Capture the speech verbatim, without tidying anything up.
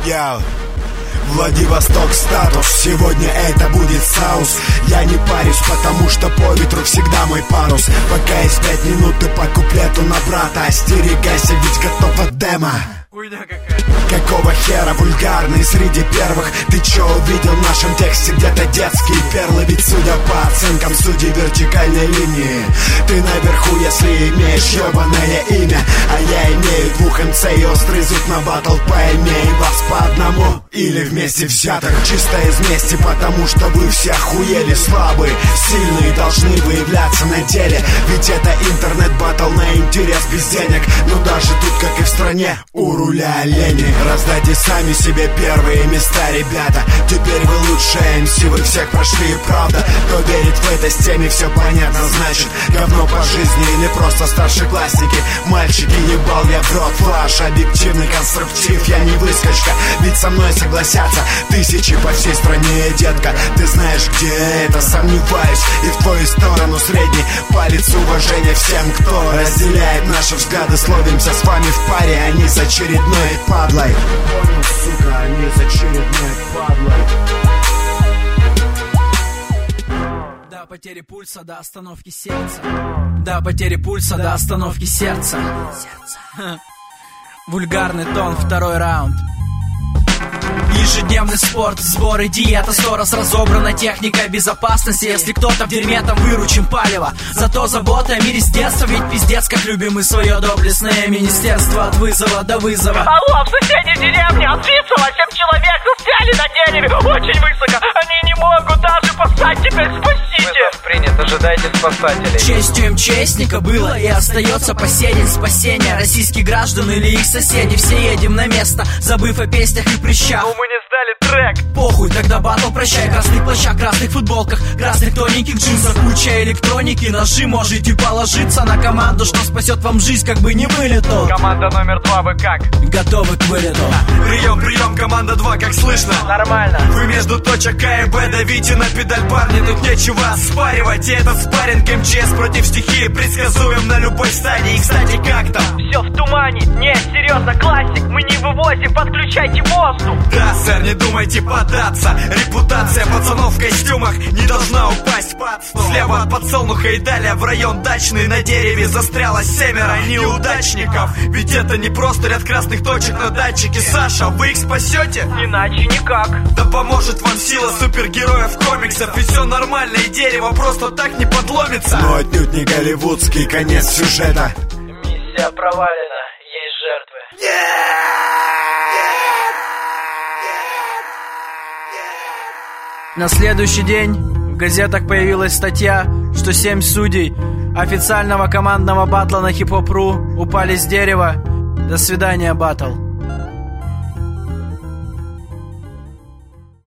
Я Владивосток статус, сегодня это будет соус. Я не парюсь, потому что по ветру всегда мой парус. Пока есть пять минут, ты по куплету на брата. Остерегайся, ведь готова демо. Какого хера вульгарный среди первых? Ты чё увидел в нашем тексте? Где-то детские перлы. Ведь судя по оценкам судей вертикальной линии, ты наверху, если имеешь ёбаное имя. А я имею двух МЦ и острый зуб на батл. Поимей вас по одному или вместе взятых. Чисто из мести, потому что вы все охуели. Слабые, сильные должны выявляться на деле. Ведь это интернет-баттл на интерес без денег. Но даже тут, как и в стране, у руля олени. Раздайте сами себе первые места, ребята. Теперь вы лучшие эм си, вы всех прошли, правда. Кто верит в этой теме, все понятно, значит говно по жизни или просто старшеклассники. Мальчики, ебал я в рот флаш. Объективный конструктив, я не выскочка. Ведь со мной согласятся тысячи по всей стране, детка. Ты знаешь, где это, сомневаюсь. И в твою сторону средний палец уважения всем, кто разделяет наши взгляды. Словимся с вами в паре, а не с очередной падлой. Понял, сука, а не с очередной падлой. До потери пульса, до остановки сердца. До потери пульса, до остановки сердца. Вульгарный тон, второй раунд. Ежедневный спорт, сборы, диета, сто раз разобрана техника безопасности. Если кто-то в дерьме, там выручим палево. Зато забота о мире с детства, ведь пиздец, как любим мы свое доблестное министерство. От вызова до вызова. Алло, в соседней деревне отвисло семь человек, застряли на дереве очень высоко. Они не могут даже послать, теперь спасите. Вызов принят, ожидайте спасателей. Честью МЧСника было и остается по сей день спасение российских граждан или их соседей. Все едем на место, забыв о песнях и прыщах. Но мы не сдали трек. Похуй, тогда батл прощай. Красных плащах, красных футболках, красных тоненьких джинсах, куча электроники, ножи. Можете положиться на команду, что спасет вам жизнь, как бы не вылетел. Команда номер два, вы как? Готовы к вылету. Прием, прием, команда два, как слышно? Нормально. Вы между точек А и Б давите на педаль, парни, тут нечего спаривать. И этот спарринг МЧС против стихии предсказуем на любой стадии. И, кстати, как там? Все в тумане, не, серьезно, классик. Мы не вывозим, подключайте воздух. Да, сэр, не думайте податься. Репутация пацанов в костюмах не должна упасть под стол. Слева от подсолнуха и далее в район дачный. На дереве застряло семеро неудачников. Ведь это не просто ряд красных точек на датчике. Саша, вы их спасете? Иначе никак. Да поможет вам сила супергероев комиксов. И все нормально, и дерево просто так не подломится. Но отнюдь не голливудский конец сюжета. Миссия провалена, есть жертвы. На следующий день в газетах появилась статья, что семь судей официального командного батла на хип-хоп точка ру упали с дерева. До свидания, батл.